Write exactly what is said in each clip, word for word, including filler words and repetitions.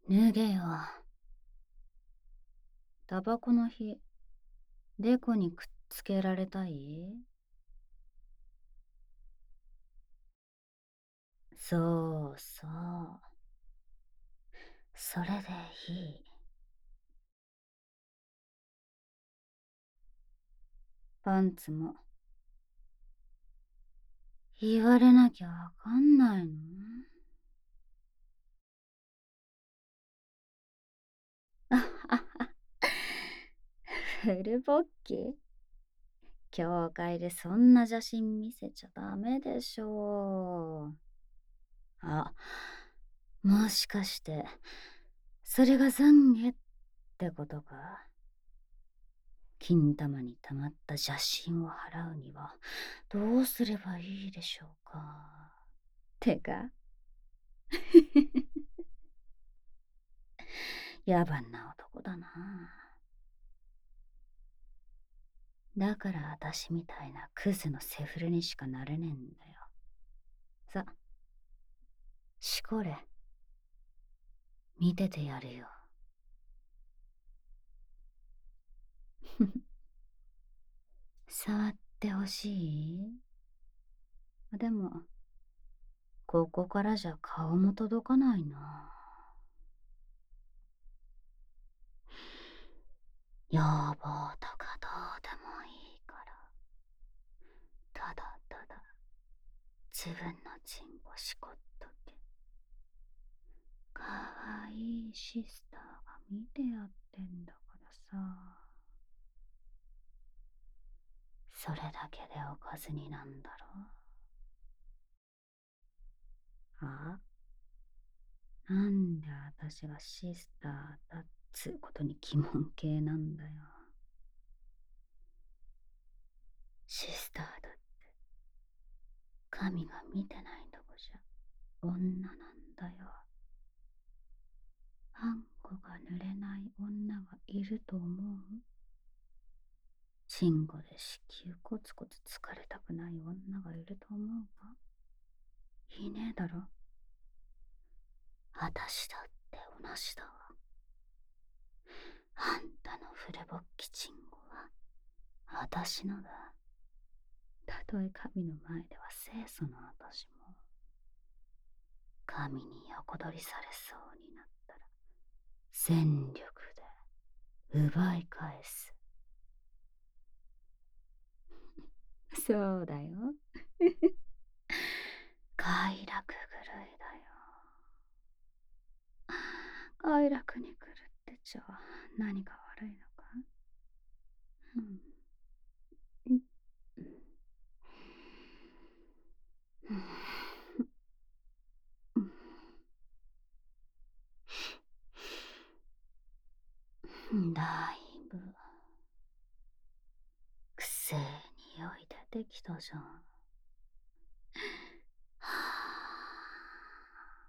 脱げよ。タバコの火、デコにくっつけられたい？そうそう。それでいい。パンツも。言われなきゃわかんないの？あはは。フルボッキ？教会でそんな写真見せちゃダメでしょう。あ、もしかして、それが懺悔ってことか。金玉に溜まった邪神を払うにはどうすればいいでしょうか。てか野蛮な男だな。だから私みたいなクズのセフレにしかなれねえんだよ。さ、しこれ。見ててやるよ。触ってほしい？でも、ここからじゃ顔も届かないな。要望とかどうでもいいから、ただただ自分のチンコしこっとけ。かわいいシスターが見てやってんだからさ。それだけでおかずになんだろう。あ、なんで私がシスターだっつうことに疑問系なんだよ。シスターだって神が見てないとこじゃ女なんだよ。あんこが濡れない女がいると思う？チンコで子宮コツコツ疲れたくない女がいると思うか？いねえだろ。あたしだって同じだわ。あんたのフレボッキチンコはあたしのだ。たとえ神の前では清楚なあたしも、神に横取りされそうになったら全力で奪い返す。そうだよ。快楽狂いだよ。快楽に狂ってちゃ何か悪いのか？うん。うんうんだいぶくせえ匂い出てきたじゃん。はあ、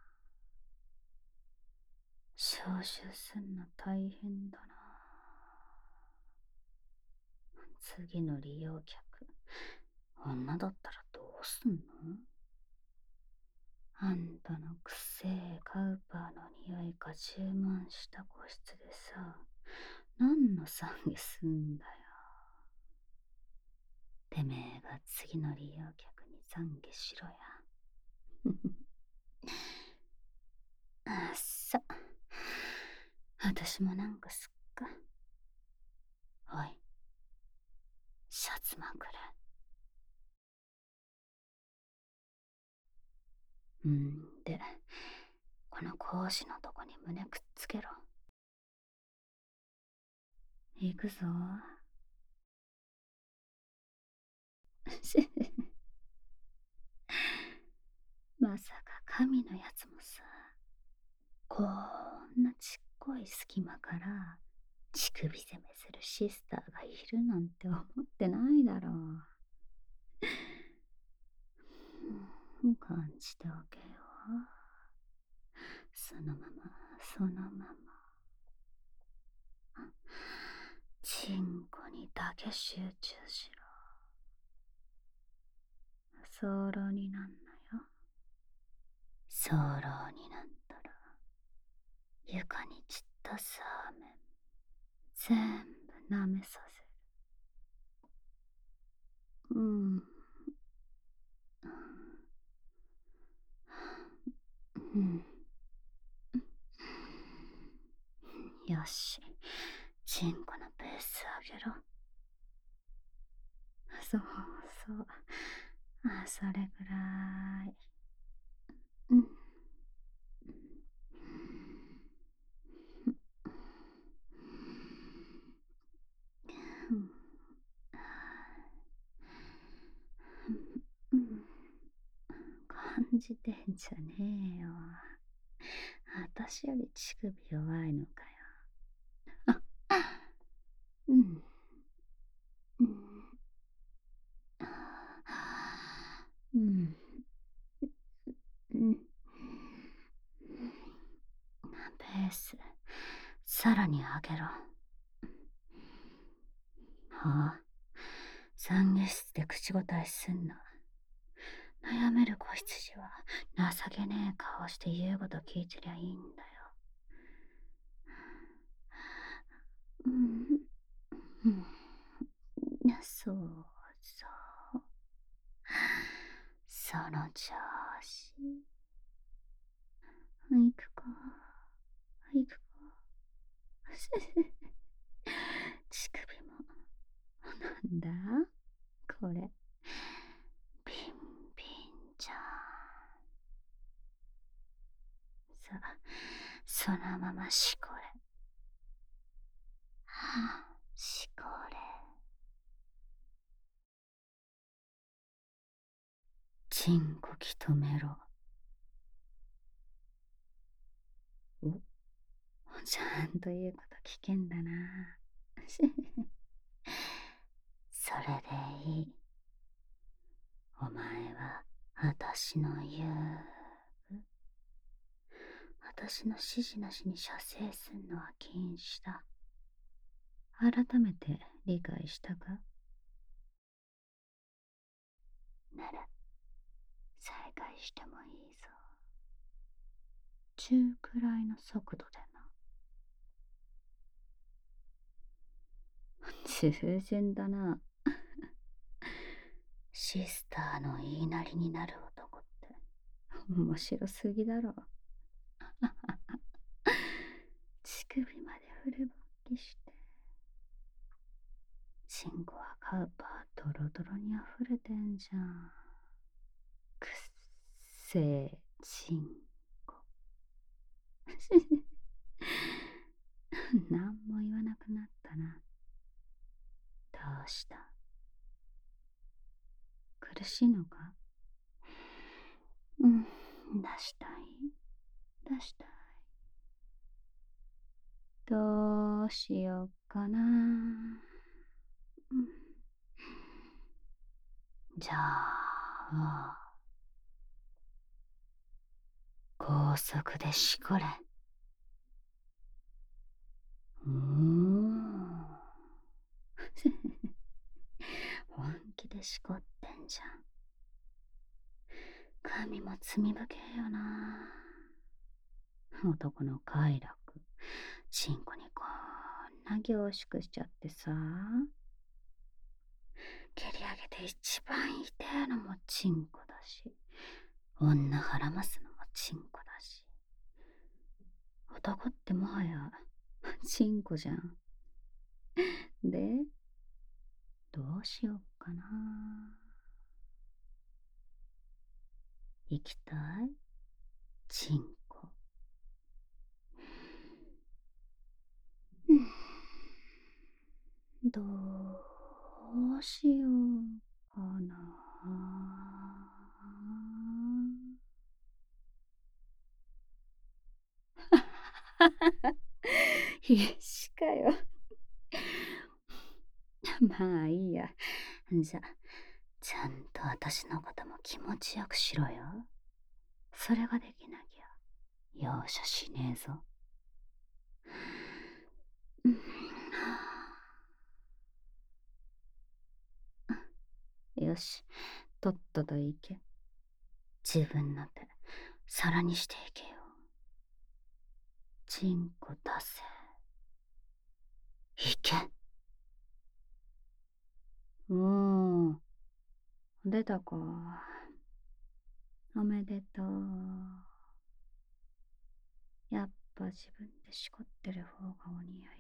消臭すんの大変だな。次の利用客、女だったらどうすんの？あんたのくせえカウパーの匂いが充満した個室でさ、何の懺悔すんだよ。てめえが次の利用客に懺悔しろや。あっさ、私もなんかすっか。おい、シャツまくれ。うんで、この格子のとこに胸くっつけろ。行くぞ。まさか神のやつもさ、こんなちっこい隙間から乳首攻めするシスターがいるなんて思ってないだろう。うん、感じておけよ。そのまま、そのまま。チンコにだけ集中しろ。早漏になんなよ。早漏になったら床に散ったサーメン全部舐めさせる。うん。うん。よし。チンコのペース上げろ。そうそう。あ、それぐらい。うん。うん。うん。感じてんじゃねえよ。私より乳首弱いのかよ。うん。うん。うん。うん。ペース、さらに上げろ。はあ、懺悔室で口答えすんな。悩める子羊は情けねえ顔して言うこと聞いてりゃいいんだよ。うん。うん。そうそう。その調子。行くか。行くか。乳首も。なんだこれ。ピンピンじゃん。さあ、そのまましこれ。はあ、しこれ。チンコき止めろ。お、ちゃんと言うこと聞けんだな。それでいい。お前は私の言う。私の指示なしに射精すんのは禁止だ。改めて理解したか？なら、再開してもいいぞ。中くらいの速度でな。従順だな。シスターの言いなりになる男って面白すぎだろ。乳首までフル勃起して、チンコはカウパードロドロに溢れてんじゃん。くっせーチンコ。何も言わなくなったな。どうした？苦しいのか？うん、出したい。出したい。どうしようかな。うん、じゃあ、高速でしこれ。うーん。本気でしこってんじゃん。髪も罪深えよな。男の快楽、チンコにこんな凝縮しちゃってさ。蹴り上げて一番痛えのもチンコだし、女はらますのもチンコだし。男ってもはやチンコじゃん。で、どうしよっかな。行きたい？チンコ。うん、どうしようかな。必死かよ。まあいいや。じゃ、ちゃんと私のことも気持ちよくしろよ。それができなきゃ容赦しねえぞ。うん、よし、とっとと行け。自分の手、皿にしていけよ。 チンコ出せ。いけ。おー、出たか。おめでとう。やっぱ自分でしこってる方がお似合い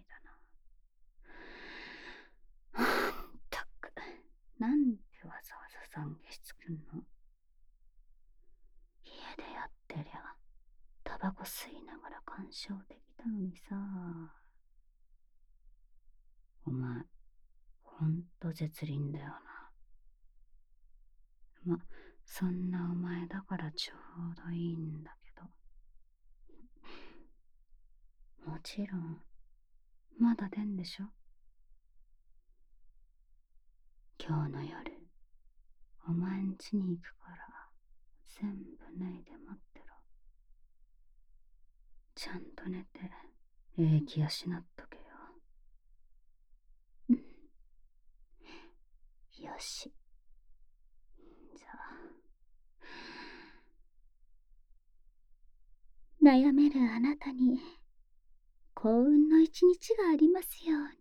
だな。ったく、なんでわざわざ懺悔室くんの？家でやってりゃ、タバコ吸いながら鑑賞できたのにさ。お前、ほんと絶倫だよな。ま、そんなお前だからちょうどいいんだけど。もちろん、まだ出んでしょ？今日の夜、お前ん家に行くから、全部脱いで待ってろ。ちゃんと寝て、ええ気養っとけよ。うん。よし。じゃあ。悩めるあなたに幸運の一日がありますように。